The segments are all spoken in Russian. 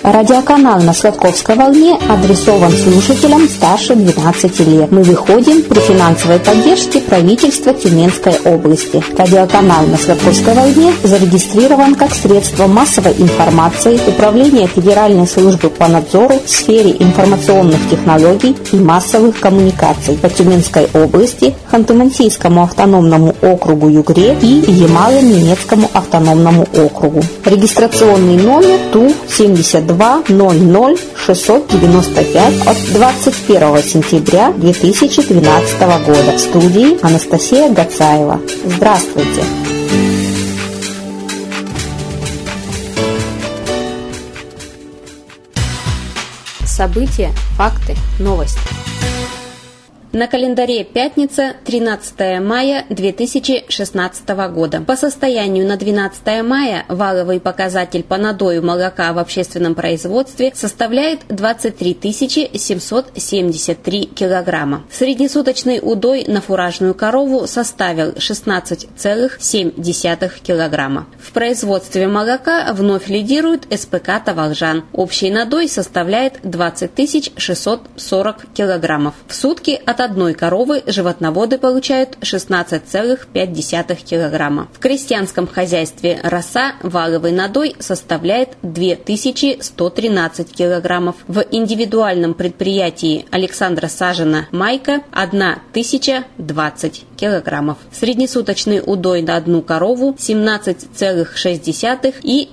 Радиоканал на Сладковской волне адресован слушателям старше 12 лет. Мы выходим при финансовой поддержке правительства Тюменской области. Радиоканал на Сладковской волне зарегистрирован как средство массовой информации Управления Федеральной службы по надзору в сфере информационных технологий и массовых коммуникаций по Тюменской области, Ханты-Мансийскому автономному округу Югре и Ямало-Ненецкому автономному округу. Регистрационный номер ТУ-72 00 695 от 21 сентября 2012 года. В студии Анастасия Гацаева. Здравствуйте! События, факты, новости. На календаре пятница, 13 мая 2016 года. По состоянию на 12 мая валовый показатель по надою молока в общественном производстве составляет 23 773 килограмма. Среднесуточный удой на фуражную корову составил 16,7 килограмма. В производстве молока вновь лидирует СПК «Таволжан». Общий надой составляет 20 640 килограммов. В сутки от одной коровы животноводы получают 16,5 килограмма. В крестьянском хозяйстве «Роса» валовый надой составляет 2113 килограммов. В индивидуальном предприятии Александра Сажина «Майка» 1020 килограммов. Среднесуточный удой на одну корову 17,6 и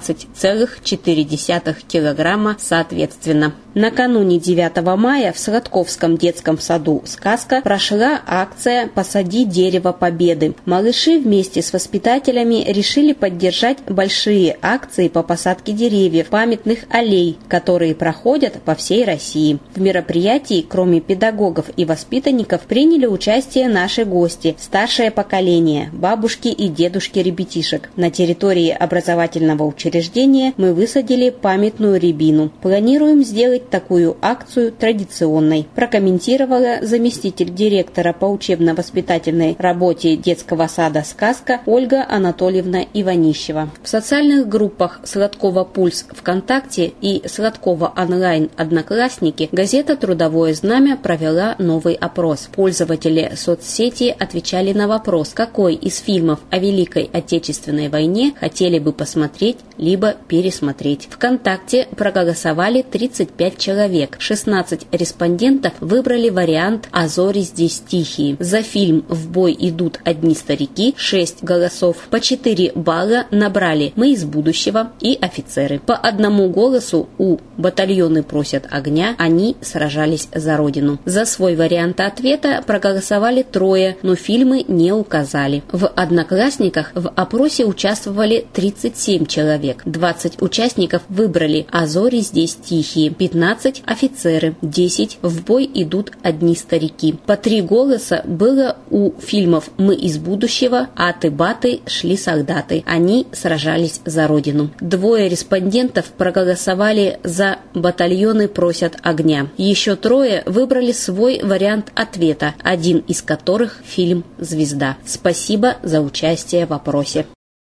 20,4 килограмма соответственно. Накануне 9 мая в Сладковском детском саду «Сказка» прошла акция «Посади дерево Победы». Малыши вместе с воспитателями решили поддержать большие акции по посадке деревьев, памятных аллей, которые проходят по всей России. В мероприятии, кроме педагогов и воспитанников, приняли участие наши гости, старшее поколение, бабушки и дедушки ребятишек. На территории образовательного учреждения мы высадили памятную рябину. Планируем сделать такую акцию традиционной, прокомментировала заместитель директора по учебно-воспитательной работе детского сада «Сказка» Ольга Анатольевна Иванищева. В социальных группах «Сладкова Пульс» ВКонтакте и «Сладкова онлайн Одноклассники» газета «Трудовое знамя» провела новый опрос. Пользователи соцсети отвечали на вопрос, какой из фильмов о Великой Отечественной войне хотели бы посмотреть либо пересмотреть. ВКонтакте проголосовали 35 человек. 16 респондентов выбрали вариант «А зори здесь тихие». За фильм «В бой идут одни старики» 6 голосов. По 4 балла набрали «Мы из будущего» и «Офицеры». По одному голосу у «Батальоны просят огня», они сражались за Родину. За свой вариант ответа проголосовали 3, но фильмы не указали. В «Одноклассниках» в опросе участвовали 37 человек. 20 участников выбрали «А зори здесь тихие», 15 «Офицеры», 10 «В бой идут одни старики». По 3 голоса было у фильмов «Мы из будущего», «Аты-баты», «Шли солдаты». Они сражались за Родину. 2 респондентов проголосовали за «Батальоны просят огня». Еще 3 выбрали свой вариант ответа, один из которых фильм «Звезда». Спасибо за участие в опросе.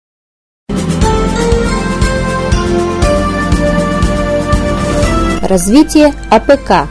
Развитие АПК.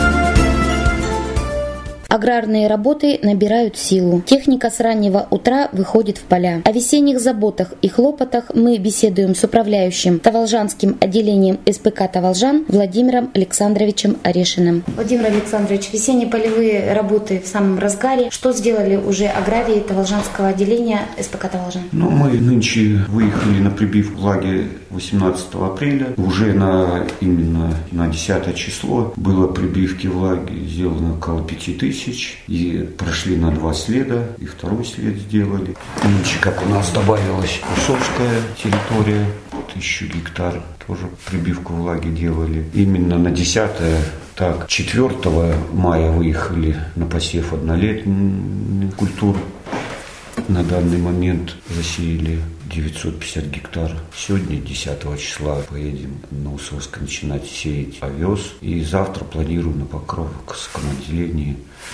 Аграрные работы набирают силу. Техника с раннего утра выходит в поля. О весенних заботах и хлопотах мы беседуем с управляющим Таволжанским отделением СПК «Таволжан» Владимиром Александровичем Орешиным. Владимир Александрович, весенние полевые работы в самом разгаре. Что сделали уже аграрии Таволжанского отделения СПК «Таволжан»? Мы нынче выехали на прибивку влаги 18 апреля. Уже именно на 10 число было прибивки влаги сделано около 5000. И прошли на 2 следа, и 2-й след сделали. Нынче, как у нас добавилась Усовская территория, 1000 гектар, тоже прибивку влаги делали. Именно на 10-е, 4 мая выехали на посев однолетних культур. На данный момент засеяли 950 гектар. Сегодня, 10 числа, поедем на Усовск начинать сеять овес. И завтра планируем на Покровском отделении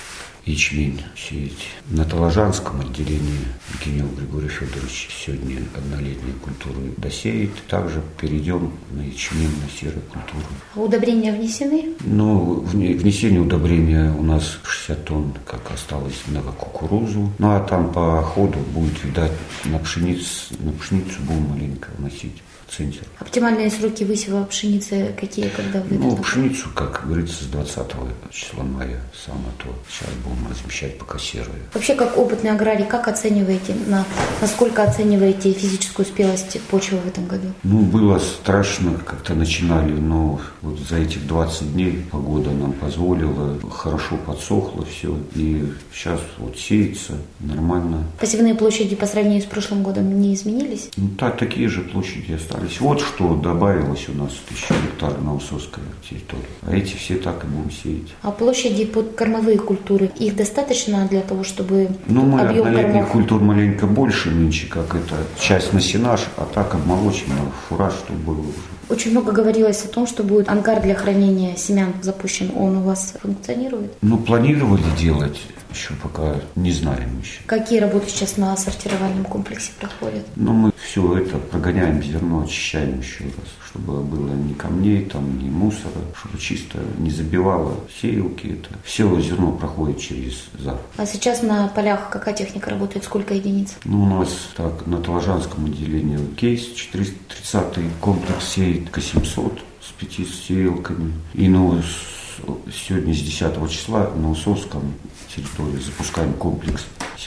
ячмень сеять. На Таложанском отделении Генел Григорий Федорович сегодня однолетние культуры досеет. Также перейдем на ячмень, на серую культуру. А удобрения внесены? Внесение удобрения у нас 60 тонн, как осталось на кукурузу. А там по ходу будет, видать, на пшеницу будем маленько вносить. Центр. Оптимальные сроки высева пшеницы какие, когда вы пшеницу, как говорится, с 20 числа мая, самое то. Сейчас будем размещать пока серые. Вообще, как опытный аграрий, как оцениваете, насколько оцениваете физическую спелость почвы в этом году? Было страшно, как-то начинали, но вот за этих 20 дней погода нам позволила, хорошо подсохло все, и сейчас вот сеется нормально. Посевные площади по сравнению с прошлым годом не изменились? Такие же площади остались. Вот что добавилось у нас 1000 гектар на Усовской территории. А эти все так и будем сеять. А площади под кормовые культуры, их достаточно для того, чтобы мы объем однолетних культур маленько больше нынче, как это часть на сенаж, а так обмолочено, фураж, чтобы было уже. Очень много говорилось о том, что будет ангар для хранения семян запущен. Он у вас функционирует? Планировали делать, еще пока не знаем еще. Какие работы сейчас на сортировальном комплексе проходят? Мы все это прогоняем зерно, очищаем еще раз, чтобы было ни камней, ни мусора, чтобы чисто не забивало сеялки. Это все зерно проходит через ЗАГ. А сейчас на полях какая техника работает, сколько единиц? У нас так на Таложанском отделении кейс 430-й комплекс сеет К700 с 5 сеялками. И сегодня с 10 числа на Усовском территории запускаем комплекс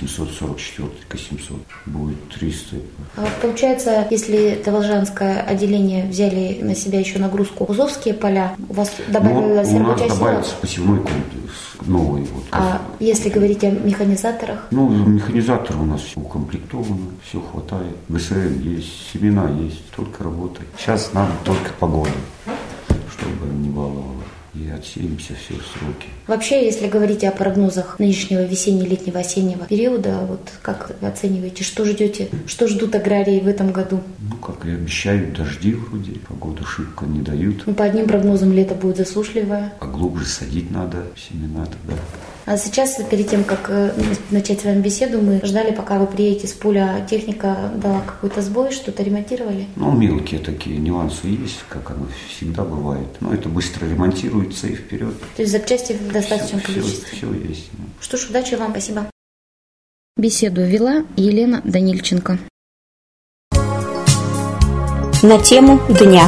744 К700. Будет 300. Получается, если Таложанское отделение взяли на себя еще нагрузку Усовские поля, у вас добавилась рабочая сила? У нас добавится посевной комплекс новый. А если говорить о механизаторах? Механизаторы у нас все укомплектовано, все хватает. ГСМ есть, семена есть, только работает. Сейчас надо только погода, чтобы не баловало. И отсеемся все в сроки. Вообще, если говорить о прогнозах нынешнего весенне-летнего осеннего периода, как вы оцениваете, что ждете, что ждут аграрии в этом году? Как и обещают, дожди вроде, погоду шибко не дают. По одним прогнозам лето будет засушливое. А глубже садить надо семена тогда. А сейчас, перед тем, как начать с вами беседу, мы ждали, пока вы приедете с поля, техника дала какой-то сбой, что-то ремонтировали? Мелкие такие нюансы есть, как оно всегда бывает. Но это быстро ремонтируется и вперед. То есть запчасти в достаточном количестве? Все есть. Что ж, удачи вам, спасибо. Беседу вела Елена Данильченко. На тему дня.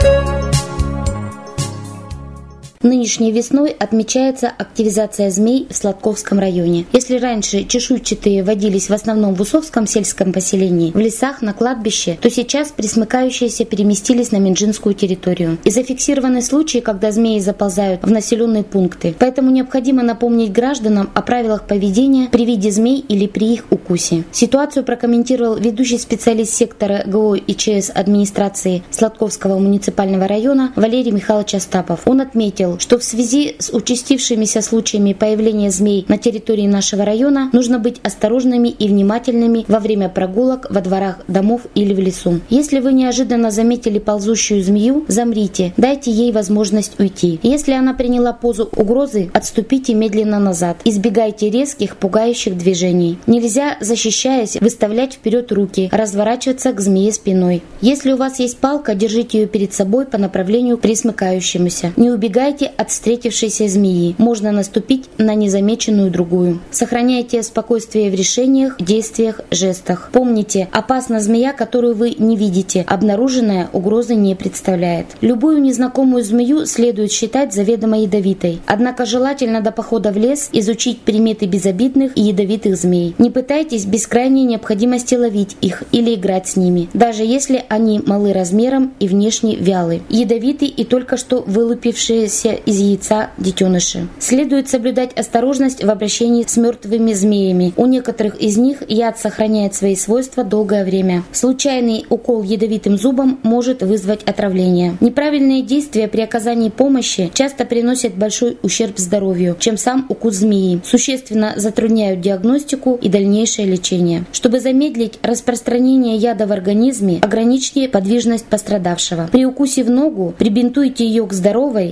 Нынешней весной отмечается активизация змей в Сладковском районе. Если раньше чешуйчатые водились в основном в Усовском сельском поселении, в лесах, на кладбище, то сейчас пресмыкающиеся переместились на Минжинскую территорию. И зафиксированы случаи, когда змеи заползают в населенные пункты. Поэтому необходимо напомнить гражданам о правилах поведения при виде змей или при их укусе. Ситуацию прокомментировал ведущий специалист сектора ГО и ЧС администрации Сладковского муниципального района Валерий Михайлович Остапов. Он отметил, что в связи с участившимися случаями появления змей на территории нашего района нужно быть осторожными и внимательными во время прогулок во дворах домов или в лесу. Если вы неожиданно заметили ползущую змею, замрите, дайте ей возможность уйти. Если она приняла позу угрозы, отступите медленно назад. Избегайте резких, пугающих движений. Нельзя, защищаясь, выставлять вперед руки, разворачиваться к змее спиной. Если у вас есть палка, держите ее перед собой по направлению к пресмыкающемуся. Не убегайте от встретившейся змеи. Можно наступить на незамеченную другую. Сохраняйте спокойствие в решениях, действиях, жестах. Помните, опасна змея, которую вы не видите. Обнаруженная угрозы не представляет. Любую незнакомую змею следует считать заведомо ядовитой. Однако желательно до похода в лес изучить приметы безобидных и ядовитых змей. Не пытайтесь без крайней необходимости ловить их или играть с ними, даже если они малы размером и внешне вялы, ядовиты и только что вылупившиеся из яйца детеныши. Следует соблюдать осторожность в обращении с мертвыми змеями. У некоторых из них яд сохраняет свои свойства долгое время. Случайный укол ядовитым зубом может вызвать отравление. Неправильные действия при оказании помощи часто приносят большой ущерб здоровью, чем сам укус змеи. Существенно затрудняют диагностику и дальнейшее лечение. Чтобы замедлить распространение яда в организме, ограничьте подвижность пострадавшего. При укусе в ногу прибинтуйте ее к здоровой и подложите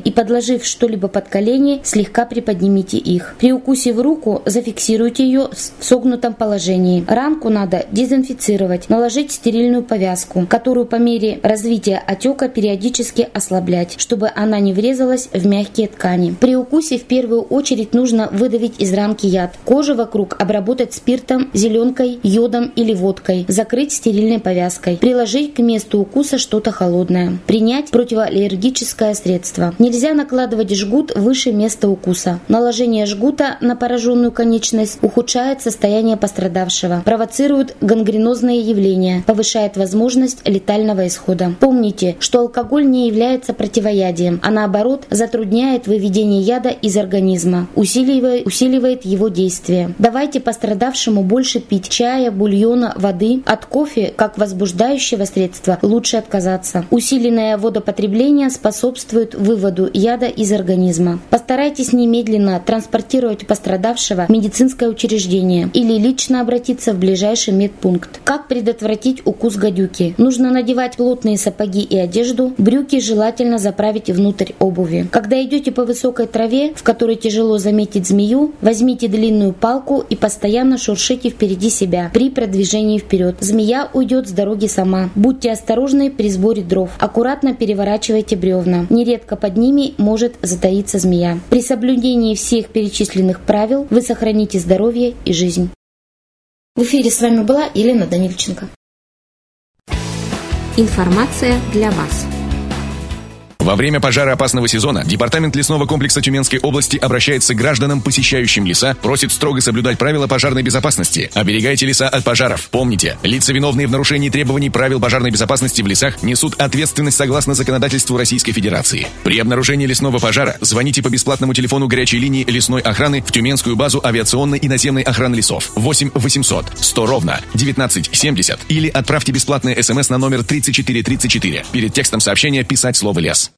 Положив что-либо под колени, слегка приподнимите их. При укусе в руку зафиксируйте ее в согнутом положении. Ранку надо дезинфицировать, наложить стерильную повязку, которую по мере развития отека периодически ослаблять, чтобы она не врезалась в мягкие ткани. При укусе в первую очередь нужно выдавить из ранки яд. Кожу вокруг обработать спиртом, зеленкой, йодом или водкой. Закрыть стерильной повязкой. Приложить к месту укуса что-то холодное. Принять противоаллергическое средство. Нельзя накладывать жгут выше места укуса. Наложение жгута на пораженную конечность ухудшает состояние пострадавшего, провоцирует гангренозные явления, повышает возможность летального исхода. Помните, что алкоголь не является противоядием, а наоборот затрудняет выведение яда из организма, усиливает его действие. Давайте пострадавшему больше пить чая, бульона, воды. От кофе, как возбуждающего средства, лучше отказаться. Усиленное водопотребление способствует выводу яда из организма. Постарайтесь немедленно транспортировать пострадавшего в медицинское учреждение или лично обратиться в ближайший медпункт. Как предотвратить укус гадюки? Нужно надевать плотные сапоги и одежду, брюки желательно заправить внутрь обуви. Когда идете по высокой траве, в которой тяжело заметить змею, возьмите длинную палку и постоянно шуршите впереди себя при продвижении вперед. Змея уйдет с дороги сама. Будьте осторожны при сборе дров. Аккуратно переворачивайте бревна. Нередко под ними может затаиться змея. При соблюдении всех перечисленных правил вы сохраните здоровье и жизнь. В эфире с вами была Елена Данильченко. Информация для вас. Во время пожароопасного сезона Департамент лесного комплекса Тюменской области обращается к гражданам, посещающим леса, просит строго соблюдать правила пожарной безопасности. Оберегайте леса от пожаров. Помните, лица, виновные в нарушении требований правил пожарной безопасности в лесах, несут ответственность согласно законодательству Российской Федерации. При обнаружении лесного пожара звоните по бесплатному телефону горячей линии лесной охраны в Тюменскую базу авиационной и наземной охраны лесов 8 800 100 ровно 1970 или отправьте бесплатный СМС на номер 3434. Перед текстом сообщения писать слово «лес».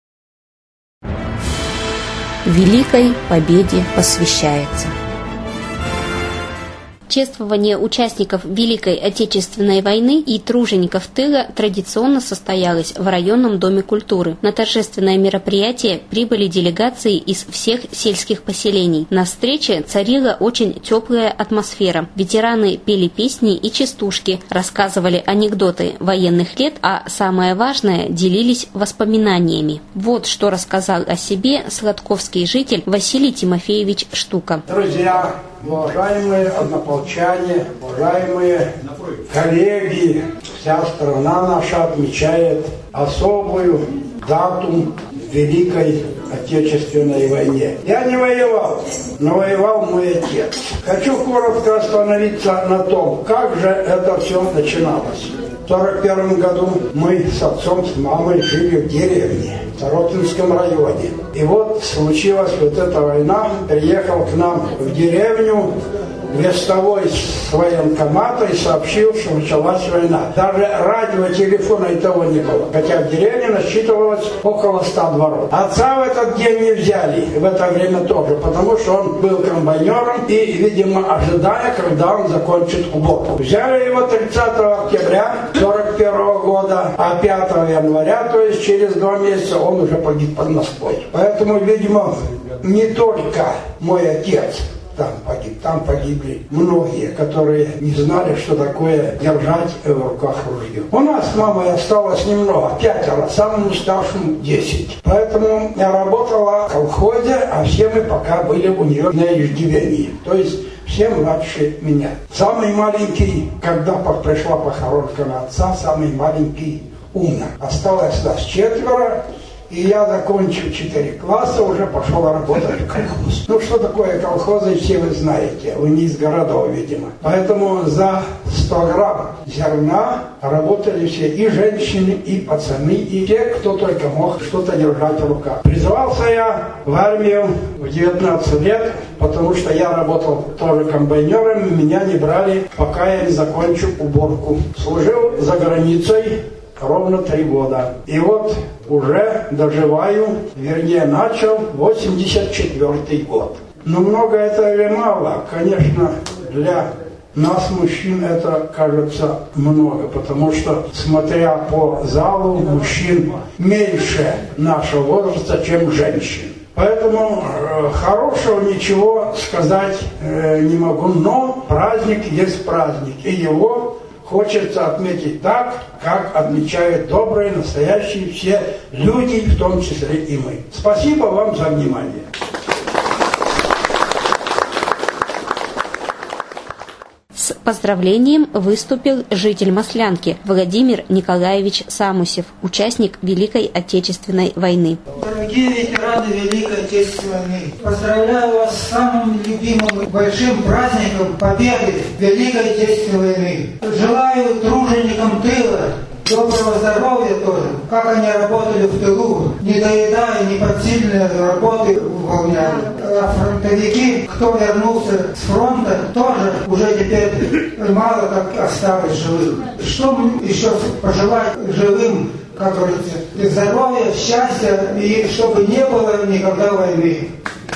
Великой Победе посвящается. Чествование участников Великой Отечественной войны и тружеников тыла традиционно состоялось в районном доме культуры. На торжественное мероприятие прибыли делегации из всех сельских поселений. На встрече царила очень теплая атмосфера. Ветераны пели песни и частушки, рассказывали анекдоты военных лет, а самое важное – делились воспоминаниями. Вот что рассказал о себе сладковский житель Василий Тимофеевич Штука. Друзья, уважаемые однополчане, уважаемые коллеги, вся страна наша отмечает особую дату Великой Отечественной войне. Я не воевал, но воевал мой отец. Хочу коротко остановиться на том, как же это все начиналось. В 1941 году мы с отцом, с мамой жили в деревне, в Таротинском районе. И вот случилась вот эта война, приехал к нам в деревню вестовой с военкомата и сообщил, что началась война. Даже радио, телефона и того не было. Хотя в деревне насчитывалось около 100 дворов. Отца в этот день не взяли, в это время тоже, потому что он был комбайнером и, видимо, ожидая, когда он закончит уборку. Взяли его 30 октября 1941 года, а 5 января, то есть через 2 месяца, он уже погиб под Москвой. Поэтому, видимо, не только мой отец там погиб, там погибли многие, которые не знали, что такое держать в руках ружье. У нас с мамой осталось немного, 5, самому старшему 10. Поэтому я работала в колхозе, а все мы пока были у нее на иждивении. То есть все младше меня. Самый маленький, когда пришла похоронка на отца, самый маленький умер. Осталось нас 4. И я, закончив 4 класса, уже пошел работать в колхоз. Ну, что такое колхозы, все вы знаете. Вы не из городов, видимо. Поэтому за 100 грамм зерна работали все. И женщины, и пацаны, и те, кто только мог что-то держать в руках. Призывался я в армию в 19 лет, потому что я работал тоже комбайнером. Меня не брали, пока я не закончу уборку. Служил за границей ровно 3 года. И вот уже доживаю, вернее, начал 84 год. Но много это или мало? Конечно, для нас, мужчин, это кажется много, потому что, смотря по залу, мужчин меньше нашего возраста, чем женщин. Поэтому хорошего ничего сказать не могу. Но праздник есть праздник. И его хочется отметить так, как отмечают добрые, настоящие все люди, в том числе и мы. Спасибо вам за внимание. С поздравлением выступил житель Маслянки Владимир Николаевич Самусев, участник Великой Отечественной войны. Дорогие ветераны Великой Отечественной войны, поздравляю вас с самым любимым большим праздником Победы Великой Отечественной войны. Желаю труженикам тыла доброго здоровья тоже, как они работали в тылу, не доедая, не подсильные работы выполняли. А фронтовики, кто вернулся с фронта, тоже уже теперь мало как осталось живым. Что еще пожелать живым, как говорится, здоровья, счастья, и чтобы не было никогда войны.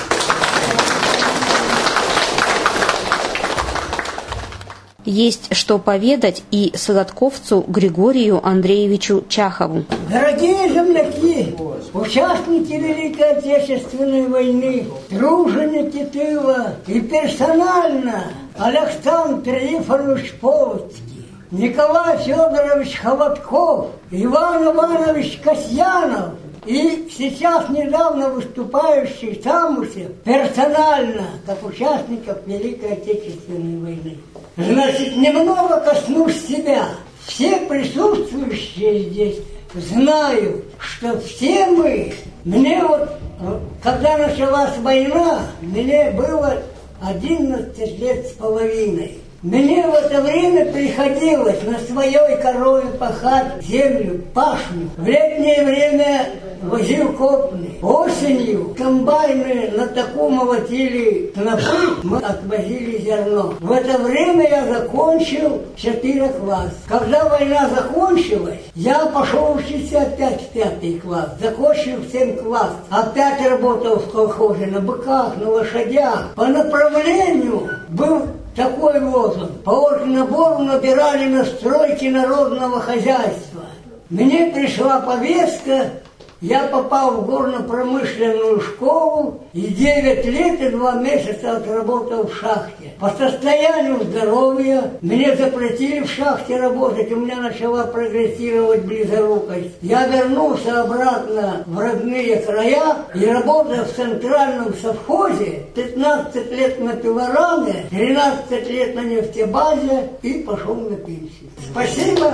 Есть что поведать и сладковцу Григорию Андреевичу Чахову. Дорогие земляки, участники Великой Отечественной войны, труженики тыла и персонально Александр Ифанович Полоцкий, Николай Федорович Холодков, Иван Иванович Касьянов и сейчас недавно выступающий Самусев персонально, как участников Великой Отечественной войны. Значит, немного коснусь себя. Все присутствующие здесь знают, что все мы, мне вот, когда началась война, мне было 11 лет с половиной. Мне в это время приходилось на своей корове пахать землю, пашню. В летнее время возил копны. Осенью комбайны на таку молотили снопы, мы отвозили зерно. В это время я закончил 4 класс. Когда война закончилась, я пошел учиться опять в 5 класс. Закончил 7 класс. Опять работал в колхозе на быках, на лошадях. По направлению был такой лозунг. По оргнабору набирали на стройки народного хозяйства. Мне пришла повестка, я попал в горно-промышленную школу и 9 лет и 2 месяца отработал в шахте. По состоянию здоровья мне запретили в шахте работать, у меня начала прогрессировать близорукость. Я вернулся обратно в родные края и работал в центральном совхозе 15 лет на пилораме, 13 лет на нефтебазе и пошел на пенсию. Спасибо.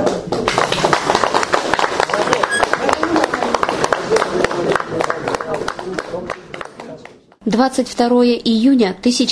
22 июня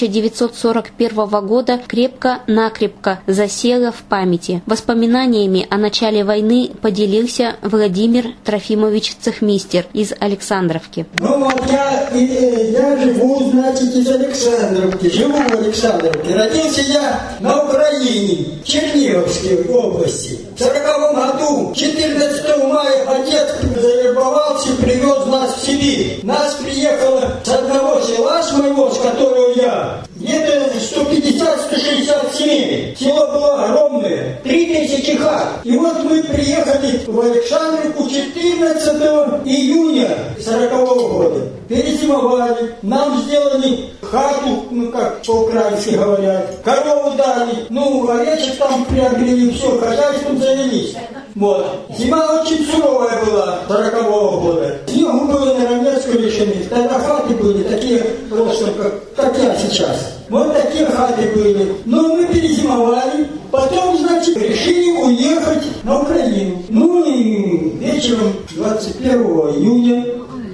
1941 года крепко-накрепко засело в памяти. Воспоминаниями о начале войны поделился Владимир Трофимович Цехмистер из Александровки. Ну вот я живу, значит, из Александровки, живу в Александровке. Родился я на Украине, в Черниговской области. В 1940 году, 14 мая, отец завербовался, привез нас в Сибирь. Нас приехало с одного села, с моего, с которого я, где-то 150-160 семей. Село было огромное, 3000 хат. И вот мы приехали в Александровку 14 июня 1940 года. Перезимовали, нам сделали хату, ну как по-украински говорят, корову дали, ну овечек там приобрели, все, хозяйством занялись. Вот. Зима очень суровая была 1940 года. Снегу было наравне с крышами. Тогда хаты были такие просто, как я сейчас. Вот такие хаты были. Но мы перезимовали. Потом, значит, решили уехать на Украину. Ну и вечером 21 июня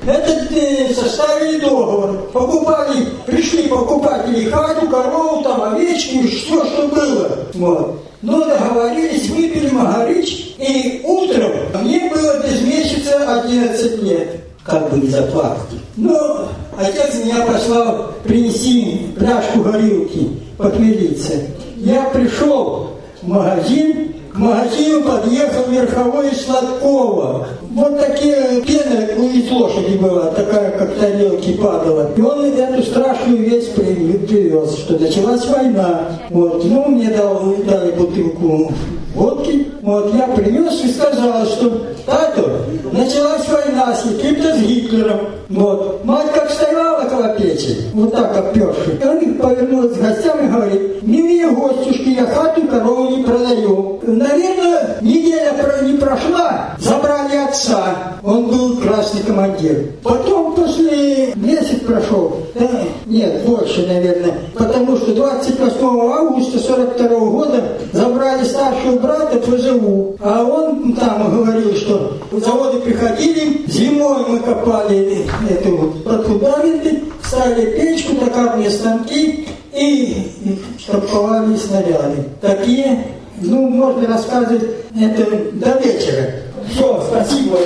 составили договор. Пришли покупатели хату, корову, там, овечки, все, что было. Вот. Но договорились, выпили Магарич, и утром мне было без месяца 11 лет. Как бы не заплакать. Но отец меня послал, принеси пляжку горилки, похмелиться. Я пришел в магазин, к магазину подъехал верховой из Сладкова. Вот такие пена из лошади была, такая, как тарелки падала. И он эту страшную весть привез, что началась война. Вот. Ну, мне дали бутылку водки. Вот, я принес и сказал, что тато, началась война с каким-то с Гитлером. Вот. Мать как стояла около печи, вот так обперши. Он повернулся с гостями и говорит: милые гостюшки, я хату и корову не продаю. Наверное, неделя не прошла, забрали отца. Он был красный командир. Потом после месяц прошел, да, нет, больше, наверное, потому что 28 августа 42 года забрали старшего брата в ВЖУ. А он там говорил, что заводы приходили, зимой мы копали эту фундаменты, ставили печку, токарные станки и штамповали снаряды. Такие, можно рассказывать это до вечера. Все, спасибо.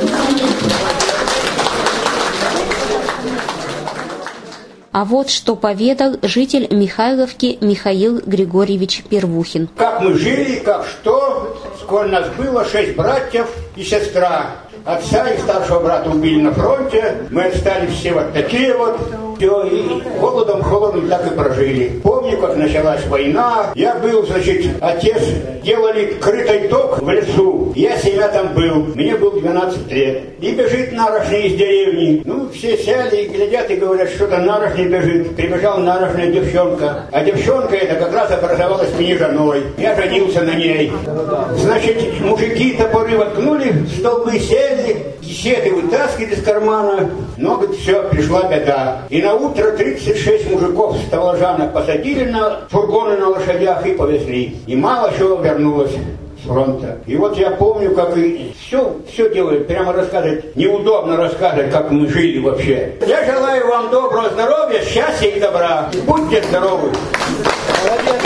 А вот что поведал житель Михайловки Михаил Григорьевич Первухин. Как мы жили, как что, сколько нас было, 6 братьев и сестра. Отца и старшего брата убили на фронте, мы остались все вот такие вот, все, и холодом так и прожили. Помню, как началась война, я был, отец, делали крытый ток в лесу, я себя там был, мне было 12 лет. И бежит нарочный из деревни, все сели и глядят и говорят, что-то нарочный бежит. Прибежала нарочная девчонка, а девчонка эта как раз образовалась мне женой, я женился на ней. Мужики топоры воткнули, столбы сели, кисеты вытаскивали из кармана, все, пришла беда. И на утро 36 мужиков с Таволжана посадили на фургоны на лошадях и повезли. И мало чего вернулось с фронта. И вот я помню, как и все делали, прямо рассказывать, неудобно рассказывать, как мы жили вообще. Я желаю вам доброго здоровья, счастья и добра. Будьте здоровы. Молодец.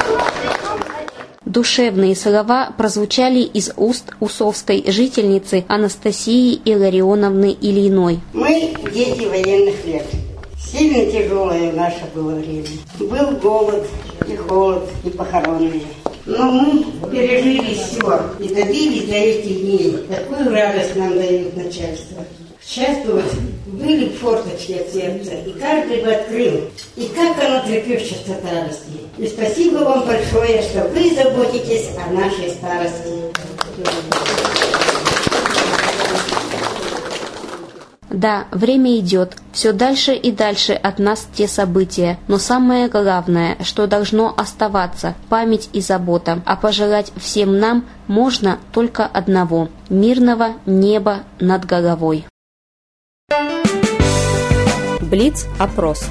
Душевные слова прозвучали из уст усовской жительницы Анастасии Илларионовны Ильиной. Мы дети военных лет. Сильно тяжелое наше было время. Был голод и холод, и похоронные. Но мы пережили все и добились до этих дней. Такую радость нам дает начальство. Счастливы были форточки от сердца, и каждый бы открыл. И как оно трепещется старости. И спасибо вам большое, что вы заботитесь о нашей старости. Да, время идет, все дальше и дальше от нас те события, но самое главное, что должно оставаться – память и забота, а пожелать всем нам можно только одного – мирного неба над головой. Блиц-опрос.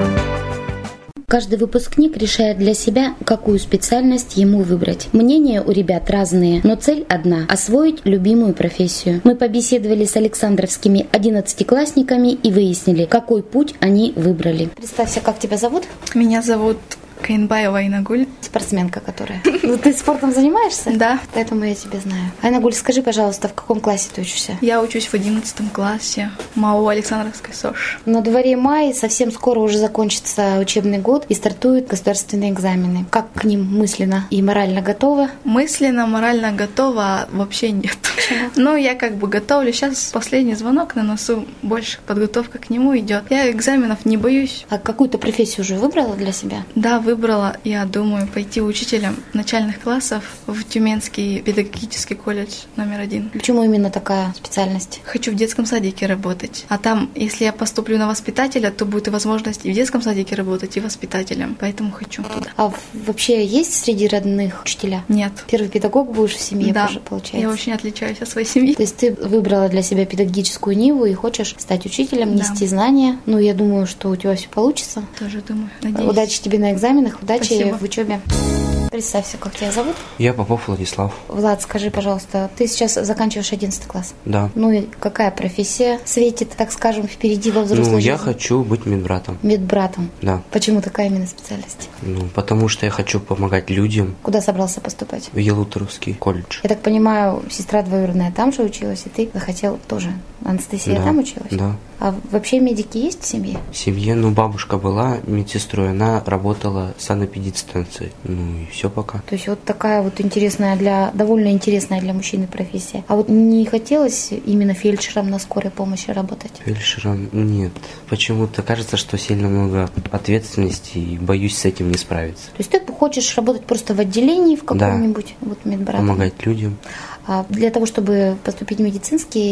Каждый выпускник решает для себя, какую специальность ему выбрать. Мнения у ребят разные, но цель одна – освоить любимую профессию. Мы побеседовали с александровскими 11-классниками и выяснили, какой путь они выбрали. Представься, как тебя зовут? Меня зовут Каинбаева Айнагуль. Спортсменка, которая. Ты спортом занимаешься? Да. Поэтому я тебя знаю. Айнагуль, скажи, пожалуйста, в каком классе ты учишься? Я учусь в 11 классе МАУ Александровской СОЖ. На дворе май, совсем скоро уже закончится учебный год и стартуют государственные экзамены. Как к ним мысленно и морально готова? Мысленно, морально готова вообще нет. Но я готовлю. Сейчас последний звонок на носу, больше подготовка к нему идет. Я экзаменов не боюсь. А какую-то профессию уже выбрала для себя? Да, выбрала, я думаю, пойти учителем начальных классов в Тюменский педагогический колледж номер 1. Почему именно такая специальность? Хочу в детском садике работать. А там, если я поступлю на воспитателя, то будет и возможность и в детском садике работать, и воспитателем. Поэтому хочу туда. А вообще есть среди родных учителя? Нет. Первый педагог будешь в семье, да, получается? Я очень отличаюсь от своей семьи. То есть ты выбрала для себя педагогическую ниву и хочешь стать учителем, нести знания. Я думаю, что у тебя все получится. Тоже думаю, надеюсь. Удачи тебе на экзаменах, удачи Спасибо. в учебе. Представься, как тебя зовут? Я Попов Владислав. Влад, скажи, пожалуйста, ты сейчас заканчиваешь 11 класс? Да. И какая профессия светит, так скажем, впереди во взрослой жизни? Я хочу быть медбратом. Медбратом? Да. Почему такая именно специальность? Потому что я хочу помогать людям. Куда собрался поступать? В Елуторовский колледж. Я так понимаю, сестра двоюродная там же училась, и ты захотел тоже. Анастасия там училась? Да. А вообще медики есть в семье? В семье, бабушка была медсестрой, она работала в санэпидстанции. И все пока. То есть вот такая вот довольно интересная для мужчины профессия. А вот не хотелось именно фельдшером на скорой помощи работать? Фельдшером нет. Почему-то кажется, что сильно много ответственности и боюсь с этим не справиться. То есть ты хочешь работать просто в отделении в каком-нибудь медбратом? Помогать людям. А для того, чтобы поступить в медицинский,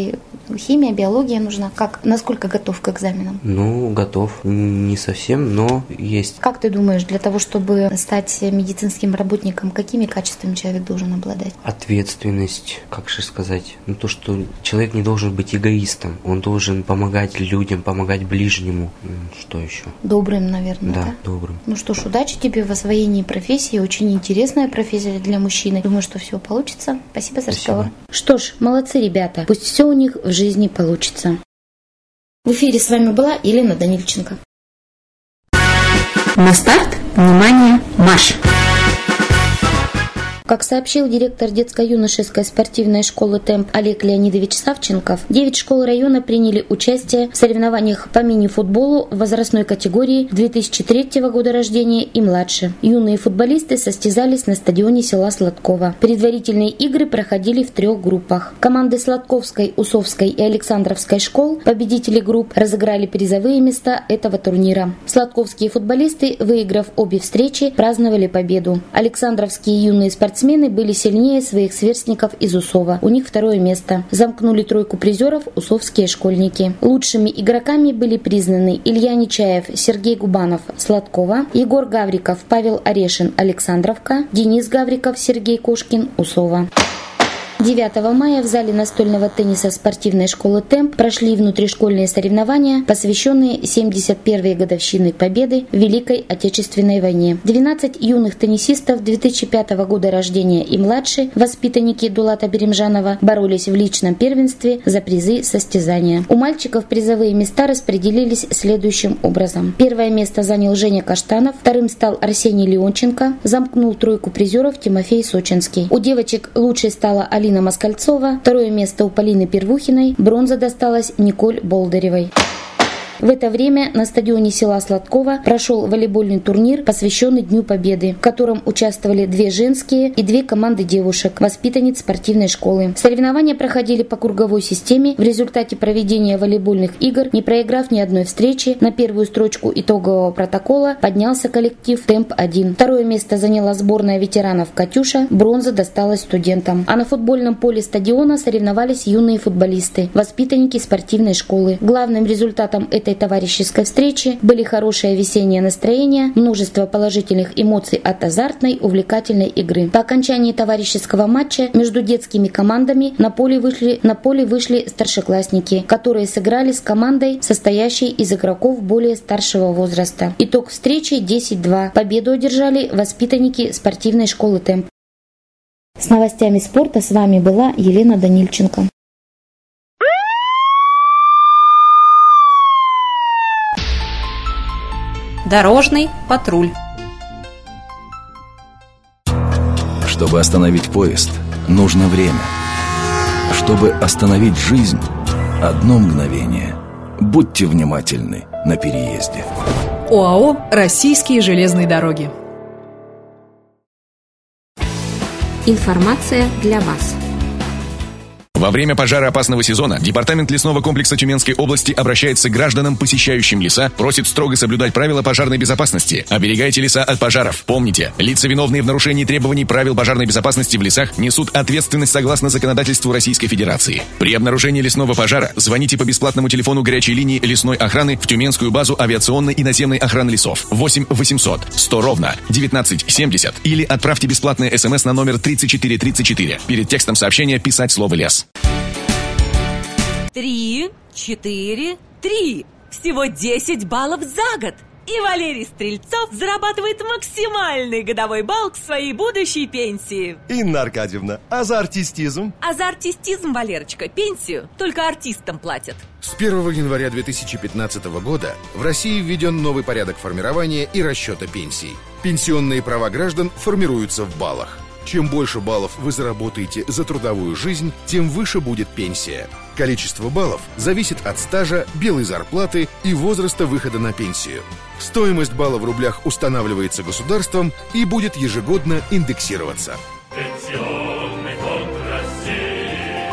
Химия, биология нужна. Насколько готов к экзаменам? Ну, готов. Не совсем, но есть. Как ты думаешь, для того, чтобы стать медицинским работником, какими качествами человек должен обладать? Ответственность, как же сказать? То, что человек не должен быть эгоистом. Он должен помогать людям, помогать ближнему. Что еще? Добрым, наверное, да? Добрым. Ну что ж, удачи тебе в освоении профессии. Очень интересная профессия для мужчины. Думаю, что все получится. Спасибо за разговор. Что ж, молодцы ребята. Пусть все у них в жизни получится. В эфире с вами была Елена Данильченко. На старт, внимание, марш! Как сообщил директор детско-юношеской спортивной школы «Темп» Олег Леонидович Савченков, 9 школ района приняли участие в соревнованиях по мини-футболу в возрастной категории 2003 года рождения и младше. Юные футболисты состязались на стадионе села Сладково. Предварительные игры проходили в 3 группах. Команды Сладковской, Усовской и Александровской школ, победители групп, разыграли призовые места этого турнира. Сладковские футболисты, выиграв обе встречи, праздновали победу. Александровские юные спортсмены были сильнее своих сверстников из Усова. У них 2 место. Замкнули 3 призеров усовские школьники. Лучшими игроками были признаны Илья Нечаев, Сергей Губанов, Сладкова, Егор Гавриков, Павел Орешин, Александровка, Денис Гавриков, Сергей Кошкин, Усова. 9 мая в зале настольного тенниса спортивной школы «Темп» прошли внутришкольные соревнования, посвященные 71-й годовщине Победы в Великой Отечественной войне. 12 юных теннисистов 2005 года рождения и младше, воспитанники Дулата Беремжанова, боролись в личном первенстве за призы состязания. У мальчиков призовые места распределились следующим образом. 1 место занял Женя Каштанов, 2 стал Арсений Леонченко, замкнул 3 призеров Тимофей Сочинский. У девочек лучшей стала Алина Москальцова, 2 место у Полины Первухиной, бронза досталась Николь Болдыревой. В это время на стадионе села Сладково прошел волейбольный турнир, посвященный Дню Победы, в котором участвовали 2 женские и 2 команды девушек, воспитанниц спортивной школы. Соревнования проходили по круговой системе. В результате проведения волейбольных игр, не проиграв ни одной встречи, на первую строчку итогового протокола поднялся коллектив «Темп-1». 2 место заняла сборная ветеранов «Катюша», бронза досталась студентам. А на футбольном поле стадиона соревновались юные футболисты, воспитанники спортивной школы. Главным результатом этой товарищеской встречи были хорошее весеннее настроение, множество положительных эмоций от азартной, увлекательной игры. По окончании товарищеского матча между детскими командами на поле вышли старшеклассники, которые сыграли с командой, состоящей из игроков более старшего возраста. Итог встречи 10-2. Победу одержали воспитанники спортивной школы «Темп». С новостями спорта с вами была Елена Данильченко. Дорожный патруль. Чтобы остановить поезд, нужно время. Чтобы остановить жизнь, одно мгновение. Будьте внимательны на переезде. ОАО «Российские железные дороги». Информация для вас. Во время пожароопасного сезона Департамент лесного комплекса Тюменской области обращается к гражданам, посещающим леса, просит строго соблюдать правила пожарной безопасности. Оберегайте леса от пожаров. Помните, лица, виновные в нарушении требований правил пожарной безопасности в лесах, несут ответственность согласно законодательству Российской Федерации. При обнаружении лесного пожара звоните по бесплатному телефону горячей линии лесной охраны в Тюменскую базу авиационной и наземной охраны лесов 8 800 100 ровно 1970 или отправьте бесплатный СМС на номер 3434. Перед текстом сообщения писать слово «лес». 3, 4, 3. Всего 10 баллов за год. И Валерий Стрельцов зарабатывает максимальный годовой балл к своей будущей пенсии. Инна Аркадьевна, а за артистизм? А за артистизм, Валерочка, пенсию только артистам платят. С 1 января 2015 года в России введен новый порядок формирования и расчета пенсий. Пенсионные права граждан формируются в баллах. Чем больше баллов вы заработаете за трудовую жизнь, тем выше будет пенсия. Количество баллов зависит от стажа, белой зарплаты и возраста выхода на пенсию. Стоимость балла в рублях устанавливается государством и будет ежегодно индексироваться. Пенсионный фонд России.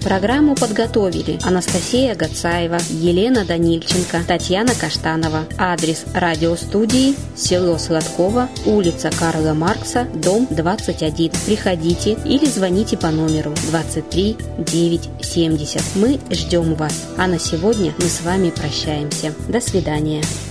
Программу подготовили Анастасия Гацаева, Елена Данильченко, Татьяна Каштанова. Адрес радиостудии: село Сладково, улица Карла Маркса, дом 21. Приходите или звоните по номеру 23 970. Мы ждем вас. А на сегодня мы с вами прощаемся. До свидания.